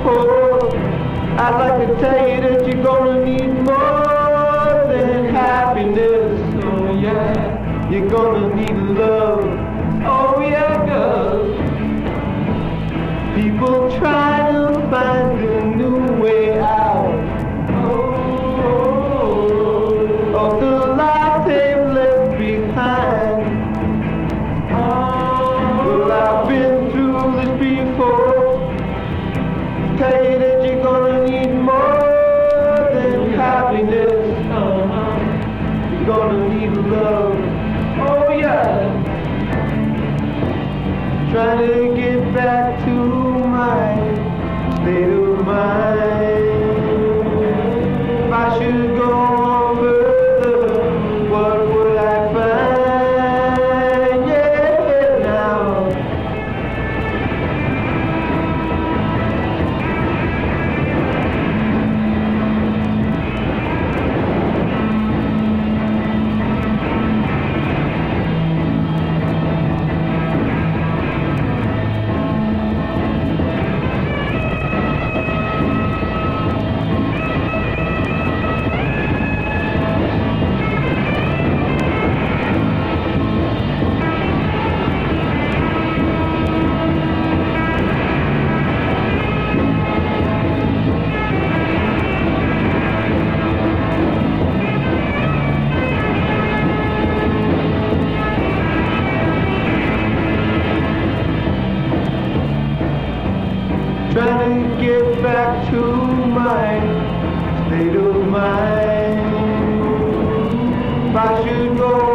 before. I'd like to tell you that you're gonna need more than happiness. Oh yeah, you're gonna need love. Oh yeah, girl. People try to find a new way out of the life they've left behind. Well, I've been through this before. Tell you that you're gonna need more than happiness. You're gonna need love. Oh yeah. Trying to get back to my state of mind. If I should go on further, what would I find? Yeah, now. Trying to get back to my state of mind. If I should go